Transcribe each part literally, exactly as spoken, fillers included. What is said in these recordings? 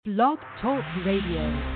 Blog Talk Radio.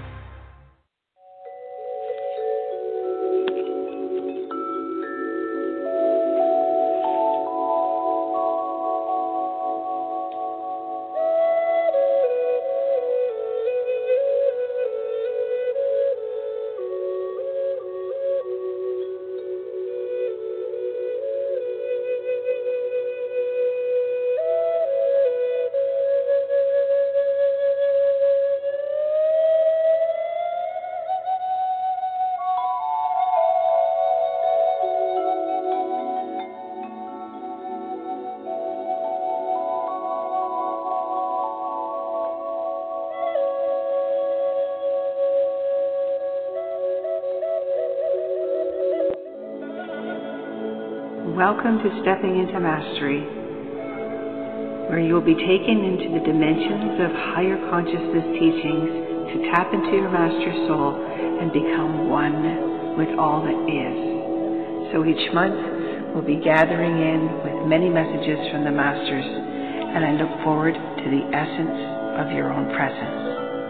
Welcome to Stepping into Mastery, where you will be taken into the dimensions of higher consciousness teachings to tap into your master soul and become one with all that is. So each month we'll be gathering in with many messages from the masters, and I look forward to the essence of your own presence.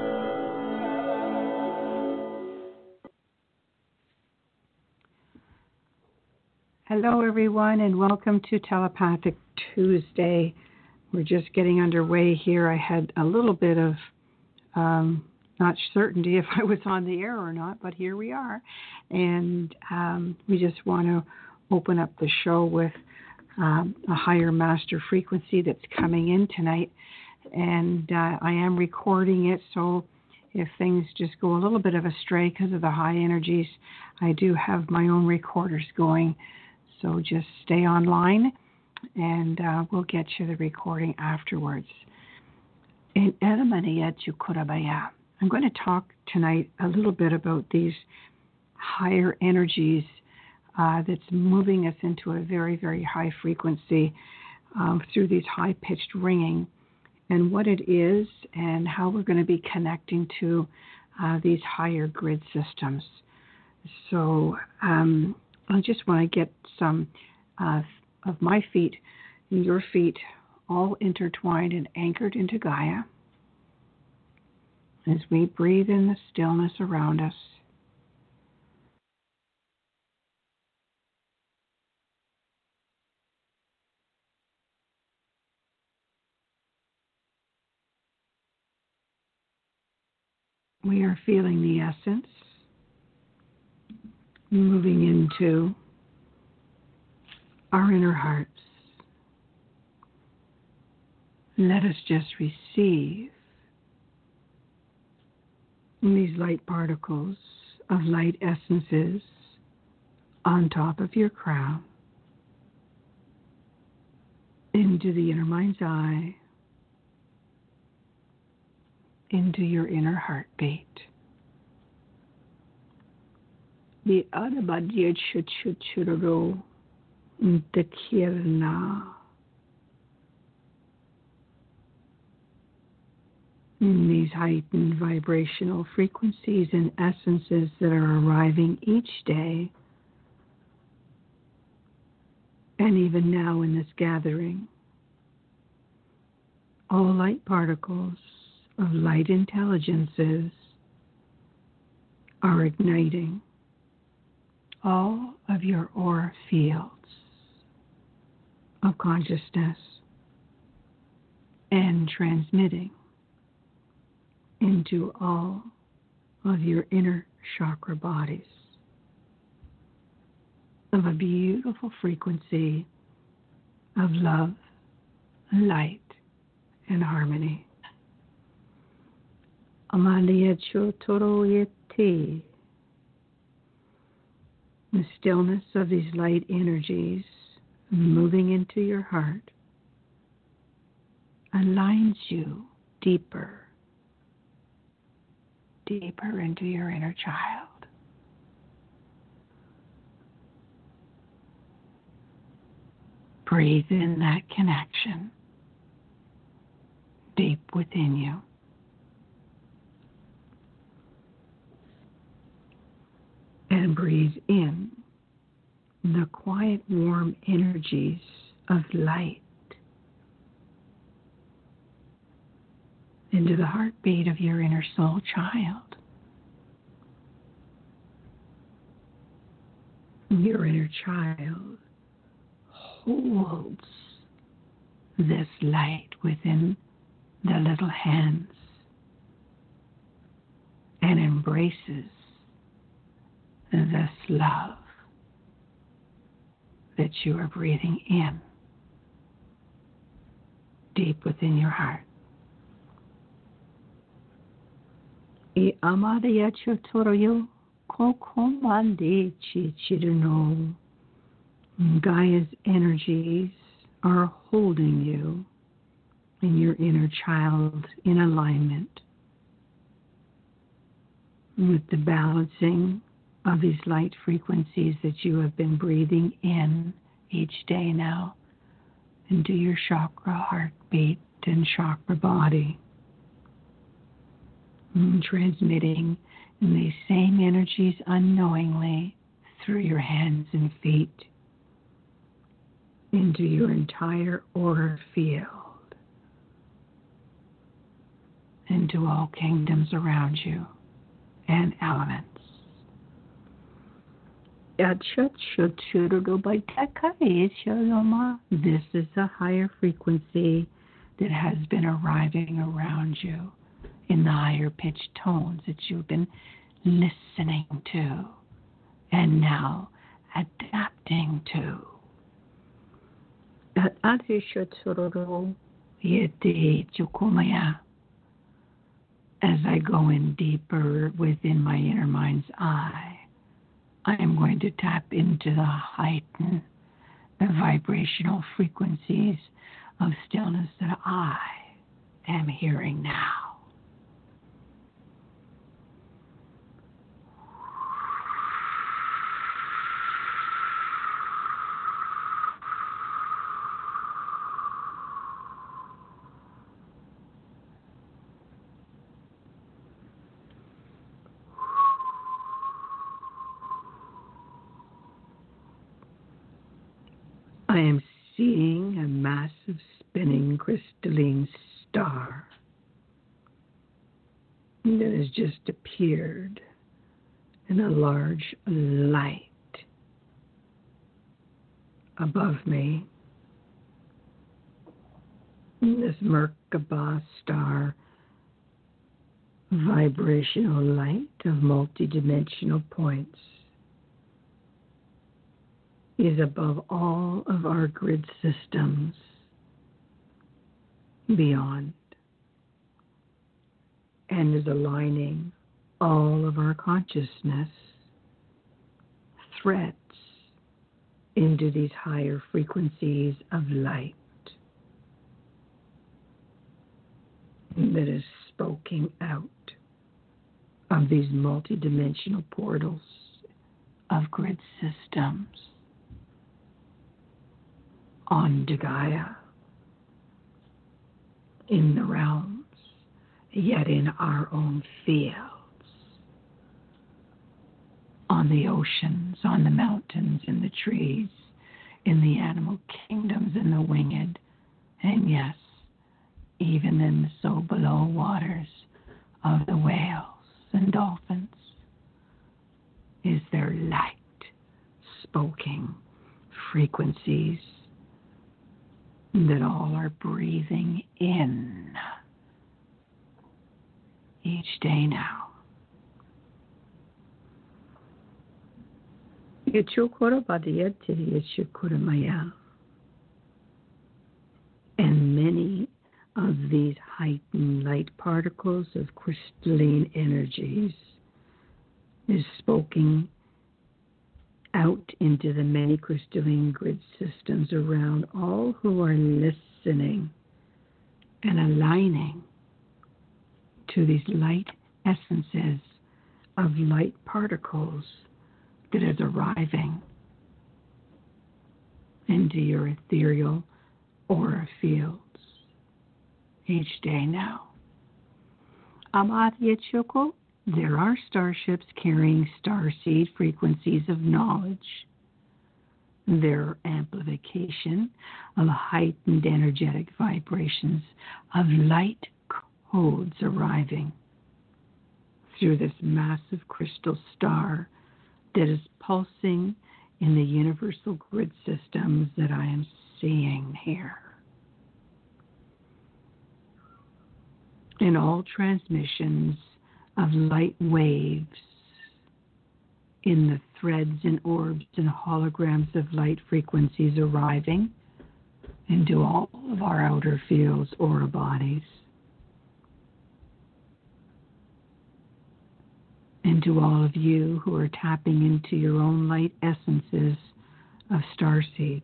Hello, everyone, and welcome to Telepathic Tuesday. We're just getting underway here. I had a little bit of um, not certainty if I was on the air or not, but here we are. And um, we just want to open up the show with um, a higher master frequency that's coming in tonight. And uh, I am recording it, so if things just go a little bit of astray because of the high energies, I do have my own recorders going. So just stay online, and uh, we'll get you the recording afterwards. In Elamania Chukurabaya, I'm going to talk tonight a little bit about these higher energies uh, that's moving us into a very, very high frequency um, through these high-pitched ringing, and what it is and how we're going to be connecting to uh, these higher grid systems. So um, I just want to get some uh, of my feet and your feet all intertwined and anchored into Gaia as we breathe in the stillness around us. We are feeling the essence moving into our inner hearts. Let us just receive these light particles of light essences on top of your crown into the inner mind's eye, into your inner heartbeat. The Adabadya Chuchuchururo Dekirna. These heightened vibrational frequencies and essences that are arriving each day, and even now in this gathering, all light particles of light intelligences are igniting all of your aura fields of consciousness and transmitting into all of your inner chakra bodies of a beautiful frequency of love, light, and harmony. Amalia Chotoroyeti. The stillness of these light energies moving into your heart aligns you deeper, deeper into your inner child. Breathe in that connection deep within you. And breathe in the quiet, warm energies of light into the heartbeat of your inner soul child. Your inner child holds this light within the little hands and embraces this love that you are breathing in deep within your heart. I amaya chotoroyo kokomande chichirino. Gaia's energies are holding you and your inner child in alignment with the balancing of these light frequencies that you have been breathing in each day now into your chakra heartbeat and chakra body, and transmitting these same energies unknowingly through your hands and feet into your entire aura field, into all kingdoms around you and elements. This is a higher frequency that has been arriving around you in the higher pitched tones that you've been listening to and now adapting to. As I go in deeper within my inner mind's eye, I am going to tap into the heightened, the vibrational frequencies of stillness that I am hearing now. I am seeing a massive spinning crystalline star that has just appeared in a large light above me. This Merkaba star vibrational light of multidimensional points is above all of our grid systems beyond, and is aligning all of our consciousness threads into these higher frequencies of light that is spoken out of these multidimensional portals of grid systems onto Gaia, in the realms, yet in our own fields, on the oceans, on the mountains, in the trees, in the animal kingdoms, in the winged, and yes, even in the so below waters of the whales and dolphins, is their light spoken frequencies that all are breathing in each day now. And many of these heightened light particles of crystalline energies is spoken out into the many crystalline grid systems around all who are listening and aligning to these light essences of light particles that is arriving into your ethereal aura fields each day now. Amatya Choko. There are starships carrying starseed frequencies of knowledge. Their amplification of heightened energetic vibrations of light codes arriving through this massive crystal star that is pulsing in the universal grid systems that I am seeing here. In all transmissions of light waves, in the threads and orbs and holograms of light frequencies arriving into all of our outer fields, aura bodies, and to all of you who are tapping into your own light essences of starseeds.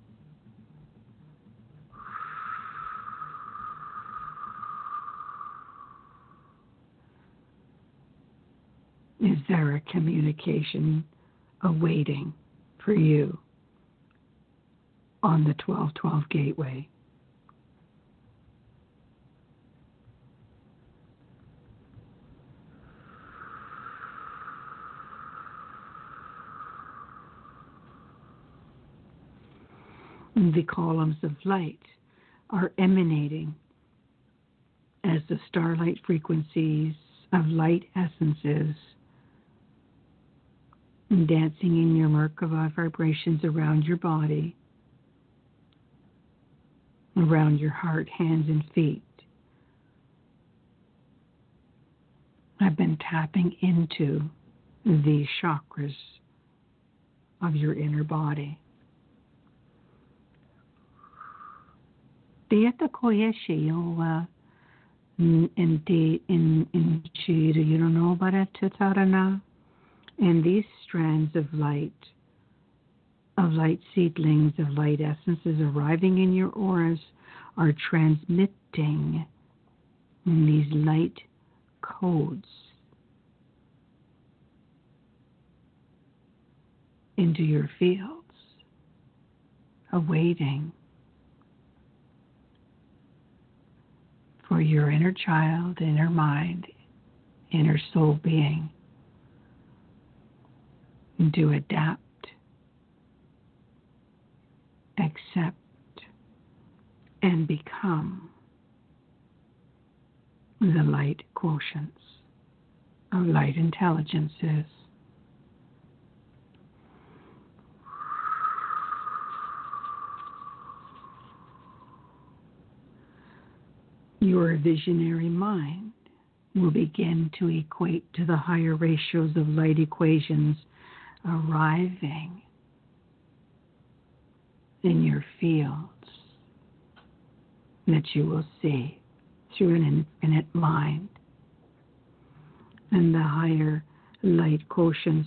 Is there a communication awaiting for you on the twelve twelve gateway? The columns of light are emanating as the starlight frequencies of light essences dancing in your Merkaba vibrations around your body, around your heart, hands, and feet. I've been tapping into the chakras of your inner body. Dieta koyeshi yo in in in chira you don't know about it tatarana. And these strands of light, of light seedlings, of light essences arriving in your auras are transmitting these light codes into your fields, awaiting for your inner child, inner mind, inner soul being to adapt, accept, and become the light quotients of light intelligences. Your visionary mind will begin to equate to the higher ratios of light equations arriving in your fields that you will see through an infinite mind. And the higher light quotients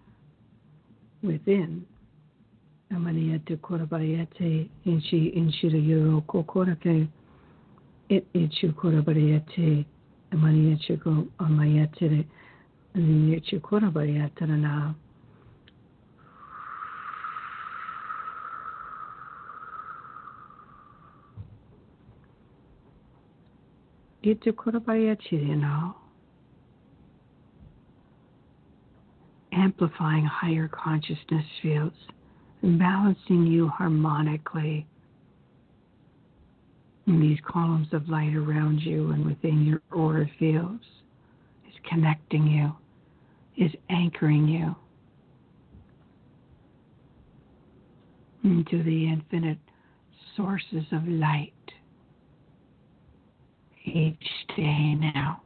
within Amaniyate Korabayate Inchi Inshira Yoro Kokorake It Ichu Korabayate Amaniyate Go Amayate Nichu Korabayatana. Itu Korabayate now. Amplifying higher consciousness fields and balancing you harmonically in these columns of light around you and within your aura fields, is connecting you, is anchoring you into the infinite sources of light each day now.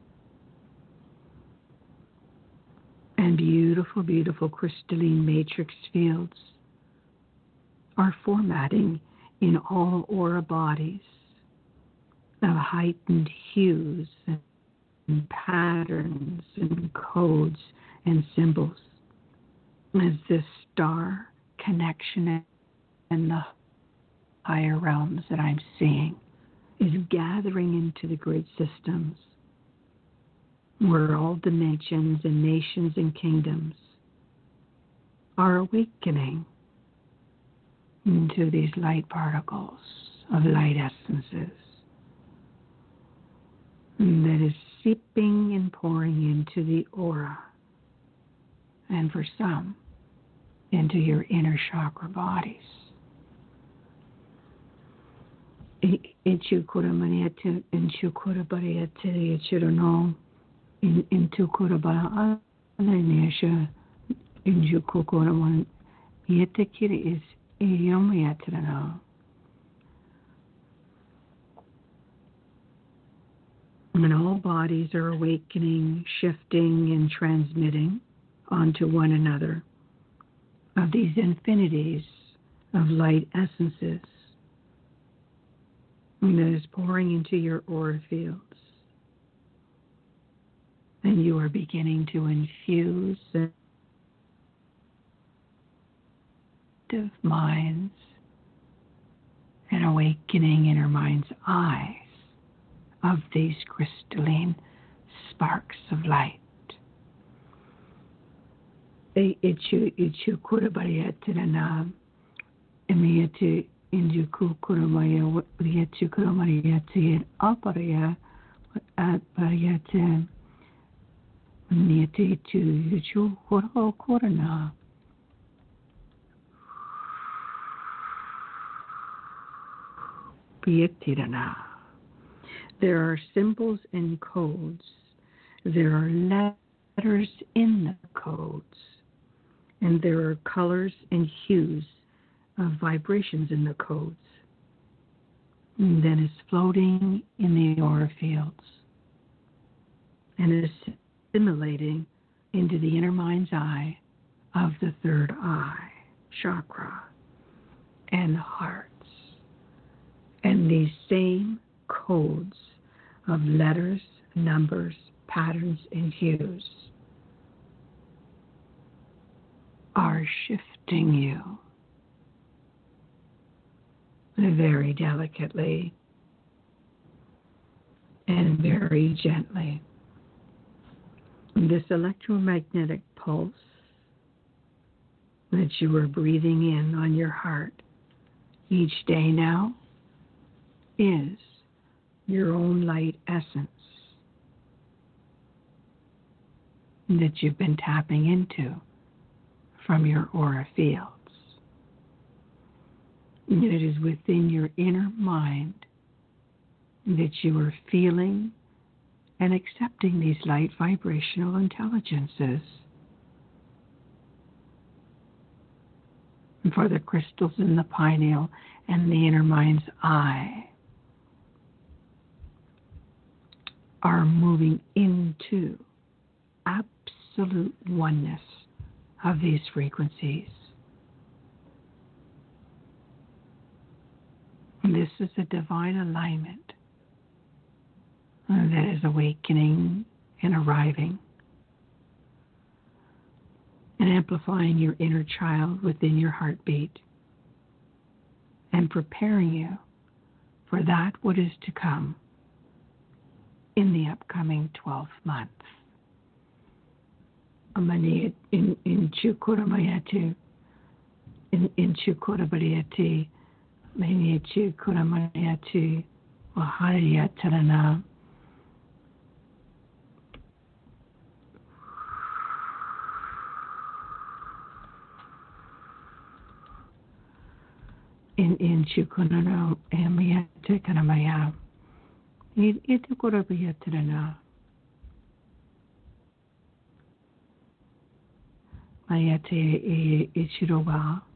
And beautiful, beautiful crystalline matrix fields are formatting in all aura bodies of heightened hues and patterns and codes and symbols as this star connection and the higher realms that I'm seeing is gathering into the grid systems where all dimensions and nations and kingdoms are awakening into these light particles of light essences that is seeping and pouring into the aura, and for some, into your inner chakra bodies. Ichukura maniate, Inchukura bariate, Ichirono, in Intukura bara, Alanesha, Injukura one, Yetekiri is Yomiatrana. And all bodies are awakening, shifting, and transmitting onto one another of these infinities of light essences that is pouring into your aura fields. And you are beginning to infuse minds and awakening inner mind's eyes of these crystalline sparks of light. Ichu ichu kurabariyatana emiyatu injuku kuramaya riyatu kuramariyati aparaya apariyate niyati tu ichu kuro kurana. Piyatirana. There are symbols and codes. There are letters in the codes. And there are colors and hues of vibrations in the codes. And then it's floating in the aura fields. And is assimilating into the inner mind's eye of the third eye, chakra, and hearts. And these same codes of letters, numbers, patterns, and hues are shifting you very delicately and very gently. This electromagnetic pulse that you are breathing in on your heart each day now is your own light essence that you've been tapping into from your aura fields. And it is within your inner mind that you are feeling and accepting these light vibrational intelligences. And for the crystals in the pineal and the inner mind's eye are moving into absolute oneness of these frequencies. And this is a divine alignment that is awakening and arriving and amplifying your inner child within your heartbeat and preparing you for that what is to come in the upcoming twelve months. Amani in in Chukuramayatu in in Chukurabayati Mani Chukuramayatu Wahariyatarana in in Chukunano Amiyatu Kanamaya Itukurabayatarana Mayate Ichiroba